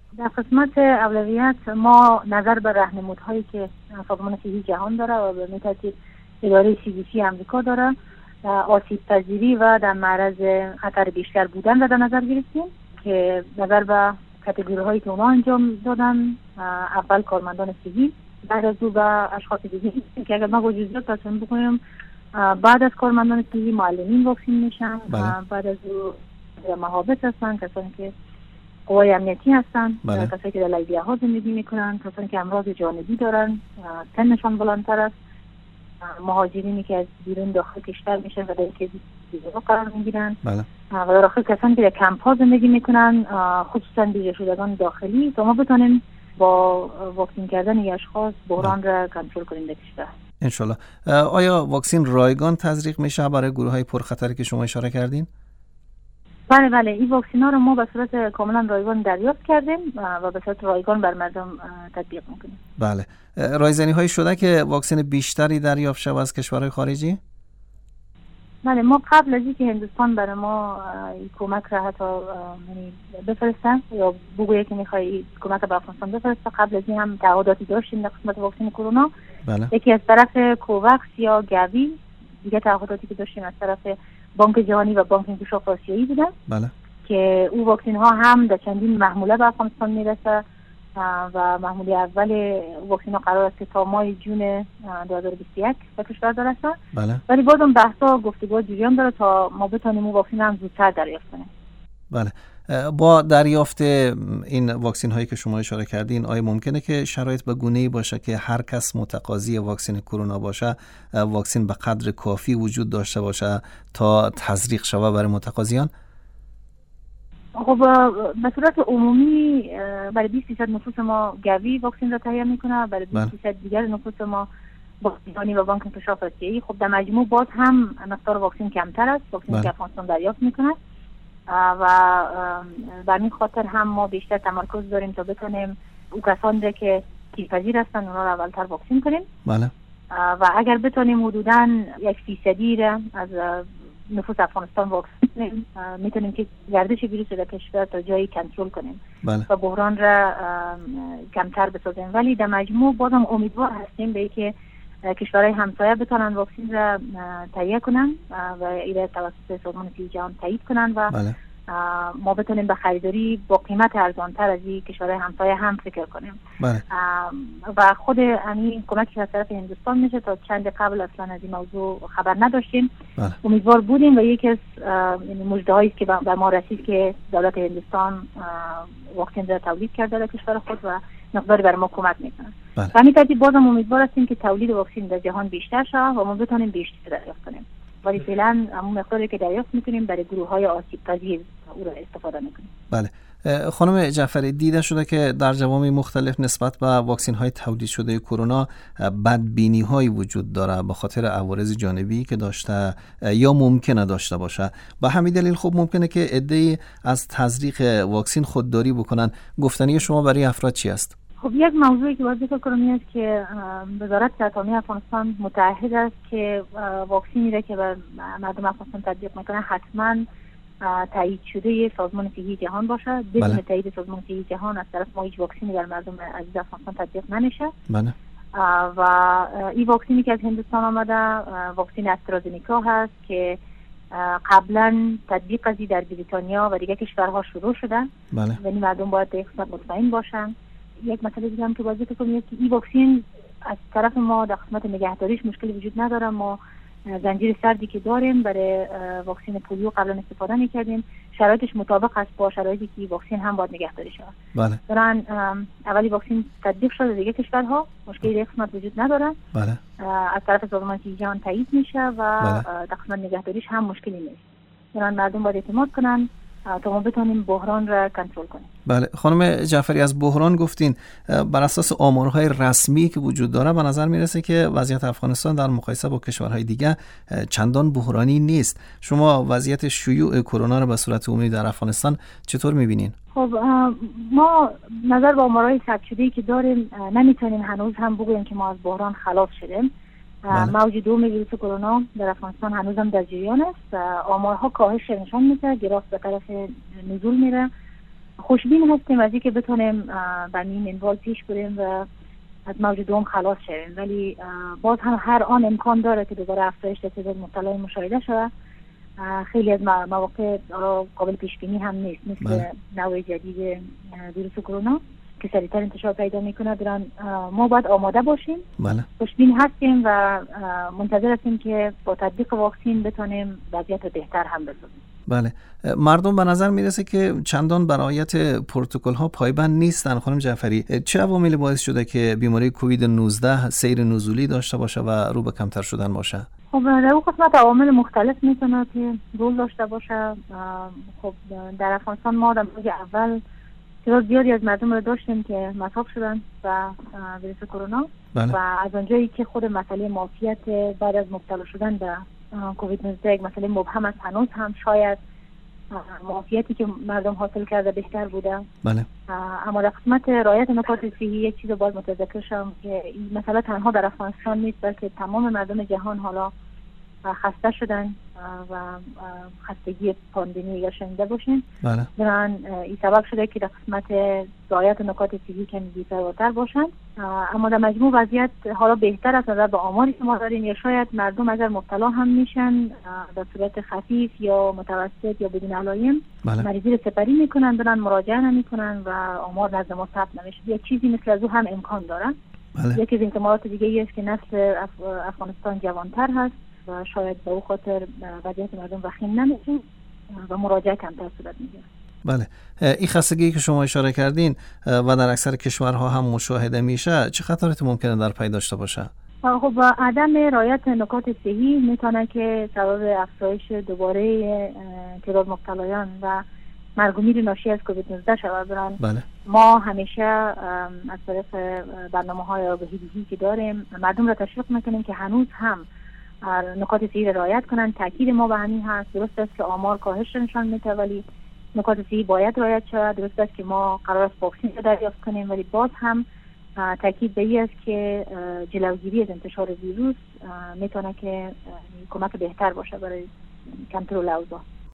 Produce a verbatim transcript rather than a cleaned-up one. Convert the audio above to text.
در قسمت اولویت ما نظر به راهنمودهایی که سازمان صحی جهان داره و به متاسف اداره سی دی سی امریکا داره، آسیب پذیری و در معرض خطر بیشتر بودن را در نظر گرفتیم که نظر به کاتگوری هایی که اونا انجام دادن، اول کارمندان صحی، بعد از او به اشخاص دیگه که اگر ما با جزئیات تصمیم بکنیم بعد از کارمندان صحی معلمین واکسین میشن، بعد از او محابط هستن، کسانی که قوای امنیتی هستن، کسانی که در لیبیه ها زندگی میکنن، کسانی که امراض جانبی دارن، سنشان بلندتر است، مهاجرینی که از بیرون داخل کشور میشن و در که دیگه قرار میگیرن بله. و در آخر کسانی که در کمپ ها زندگی میکنن، خصوصا دیگه شدگان داخلی، تا ما بتونیم با واکسین کردن این اشخاص بحران را کنترل کنیم در کشور. انشالله. آیا واکسین رایگان تزریق میشه برای گروه های پرخطری که شما اشاره کردین؟ بله بله، این واکسین ها رو ما به صورت کاملا رایگان دریافت کردیم و به صورت رایگان بر مردم تطبیق میکنیم. بله. رایزنی های شده که واکسین بیشتری دریافت شود از کشورهای خارجی؟ بله، ما قبل از اینکه هندوستان برای ما کمک را حتی بفرستن یا بگویه که میخوای کمک به افغانستان بفرسته، قبل از این هم تعهداتی داشتیم در قسمت واکسن کرونا. بله. یکی از طرف کوواکس یا گاوی، دیگه تعهداتی که داشتیم از طرف بانک جهانی و بانک انکشاف آسیایی بودن. بله. که او واکسن ها هم در چندین محموله به افغانستان میرسه و محموله اول واکسن ها قرار است که تا ماه جون دو هزار و بیست و یک به کشور برسه. بله. ولی بازم بحثا گفتگو جریان داره تا ما بتونیم اون واکسن هم زودتر دریافت کنیم. بله. با دریافت این واکسن هایی که شما اشاره کردین، آیا ممکنه که شرایط به گونه‌ای باشه که هر کس متقاضی واکسن کرونا باشه، واکسن به قدر کافی وجود داشته باشه تا تزریق شود برای متقاضیان؟ خب به صورت عمومی برای بیست درصد نفوس ما گاوی واکسن را تهیه میکنه، برای بیست درصد دیگر نفوس ما بانک جهانی و بانک انکشاف آسیایی. خب در مجموع باز هم مقدار واکسن کمتر است، واکسن که افغانستان دریافت میکنه و به این خاطر هم ما بیشتر تمرکز داریم تا بتونیم او کسانی که کیف‌پذیر هستن اونا رو اولتر واکسن کنیم. بله. و اگر بتونیم حدوداً یک فیصدی را از نفوس افغانستان واکسن کنیم، میتونیم که گردش ویروس در کشور تا جایی کنترل کنیم. بله. و بحران را کمتر بسازیم. ولی در مجموع بازم امیدوار هستیم به اینکه کشورهای همسایه بتونن واکسن را تهیه کنن و ایره توسط سازمان صحی جهان تایید کنن و بله. ما بتونیم به خریداری با قیمت ارزانتر از این کشورهای همسایه هم فکر کنیم. بله. و خود همین کمکی از طرف هندوستان میشه. تا چند قبل اصلا از این موضوع خبر نداشتیم. بله. امیدوار بودیم و یکی از مژده‌هایی که به ما رسید که دولت هندوستان واکسن را تولید کرده در کشور خود و مقداری برای ما کمک میکنه. بله. و همین ترتیب بازم امیدوار هستیم که تولید واکسن در جهان بیشتر شود و ما بتونیم بیشتر دریافت کنیم. ولی فعلا همون مقداری که دریافت میکنیم برای گروه‌های آسیب پذیر او را استفاده میکنیم. بله. خانم جعفری، دیده شده که در جوامع مختلف نسبت به واکسن های تولید شده کرونا بدبینی های وجود داره به خاطر عوارض جانبی که داشته یا ممکنه داشته باشه. به همین دلیل خب ممکنه که عده‌ای از تزریق واکسن خودداری بکنن. گفتنی شما برای افراد چی است؟ خب یک موضوعی که باید ذکر کنم است که وزارت صحت عامه افغانستان متعهد است که واکسنی را که بر مردم افغانستان تطبیق میکنه حتما تایید شده سازمان صحی جهان باشه. بدون بله. تایید سازمان صحی جهان از طرف ما هیچ واکسنی بر مردم عزیز افغانستان تطبیق نمیشه. بله. و این واکسنی که از هندوستان آمده واکسن استرازنیکا هست که قبلا تطبیق ازی در بریتانیا و دیگه کشورها شروع شده. بله. یعنی مردم باید به قسمت مطمئن باشن. یک مسئله دیگه هم که باید ذکر کنیم که این واکسن از طرف ما در قسمت نگهداریش مشکلی وجود نداره. ما زنجیر سردی که داریم برای واکسن پولیو قبلا استفاده می‌کردیم، شرایطش مطابق است با شرایطی که واکسن هم باید نگهداری شود. بله. درن اولی واکسن تطبیق شده دیگه کشورها مشکلی در قسمت وجود نداره. بله. از طرف سازمان صحی جهان تایید میشه و بله. در قسمت نگهداریش هم مشکلی نیست. درن مردم باید اعتماد کنن تا ما بتونیم بحران را کنترل کنیم. بله. خانم جعفری، از بحران گفتین. بر اساس آمارهای رسمی که وجود داره به نظر میرسه که وضعیت افغانستان در مقایسه با کشورهای دیگه چندان بحرانی نیست. شما وضعیت شیوع کرونا را به صورت عمومی در افغانستان چطور میبینین؟ خب ما نظر به آمارهای ثبت شده‌ای که داریم نمیتونیم هنوز هم بگوییم که ما از بحران خلاص شدیم. موج دوم ویروس کرونا در افغانستان هنوز هم در جریان است. آمارها کاهش نشان میده، گراف به طرف نزول میره خوشبین هستیم از اینکه بتونیم به این منوال پیش بریم و از موج دوم خلاص شویم، ولی باز هم هر آن امکان داره که دوباره افزایش تعداد مبتلای مشاهده شود. خیلی از مواقع قابل پیش بینی هم نیست، مثل بله. نوع جدید ویروس کرونا که سریعتر انتشار پیدا میکنه. دران ما باید آماده باشیم. بله. خوشبین هستیم و منتظر هستیم که با تطبیق واکسین بتونیم وضعیت بهتر هم بسازیم. بله. مردم به نظر میرسه که چندان بر رعایت پروتکل ها پایبند نیستن. خانم جعفری، چه عواملی باعث شده که بیماری کووید نوزده سیر نزولی داشته باشه و رو به کمتر شدن باشه؟ خب در اون قسمت عوامل مختلف میتونه که رول داشته باشه. خب در افغانستان ما در موج اول تعداد زیادی از مردم رو داشتیم که مصاب شدن و ویروس کرونا. بله. و از اونجایی که خود مسئله معافیت بعد از مبتلا شدن به کووید نوزده یک مسئله مبهم است، هنوز هم شاید معافیتی که مردم حاصل کرده بهتر بوده. بله. اما در قسمت رعایت نکات صحی یک چیز باید متذکر شم که این مسئله تنها در افغانستان نیست، بلکه تمام مردم جهان حالا خسته شدن و خستگی پاندمی یا شنیده باشین. بله. بران این سبب شده که در قسمت رعایت نکات صحی کمی بی‌پرواتر باشن. اما در مجموع وضعیت حالا بهتر است نظر به آماری که ما داریم، یا شاید مردم اگر مبتلا هم میشن در صورت خفیف یا متوسط یا بدون علائم، بله. مریضی رو سپری میکنن، برن مراجعه نمیکنن و آمار نزد ما ثبت نمیشه. یک چیزی مثل از او هم امکان داره. بله. یکی از احتمالات دیگه ای است که نسل اف... افغانستان جوانتر هست و شاید به او خاطر وضعیت مردم وخیم نمیشه و مراجعه کمتر صورت میگیره. بله. این خستگی که شما اشاره کردین و در اکثر کشورها هم مشاهده میشه، چه خطراتی ممکنه در پی داشته باشه؟ خب عدم رعایت نکات صحی میتونه که سبب افزایش دوباره تعداد مبتلایان و مرگ و میر ناشی از کووید نوزده شود. بله. ما همیشه از طریق برنامه‌های آگاهی‌دهی که داریم مردم را تشویق میکنیم که هنوز هم نکات صحی رعایت کنن. تاکید ما به همین هست. درست است که آمار کاهش نشان میده، ولی نکات صحی باید رعایت شود. درست است که ما قرار است واکسن رو دریافت کنیم، ولی باز هم تاکید به این است که جلوگیری از انتشار ویروس میتونه که کمک بهتر باشه برای کنترل اوضاع.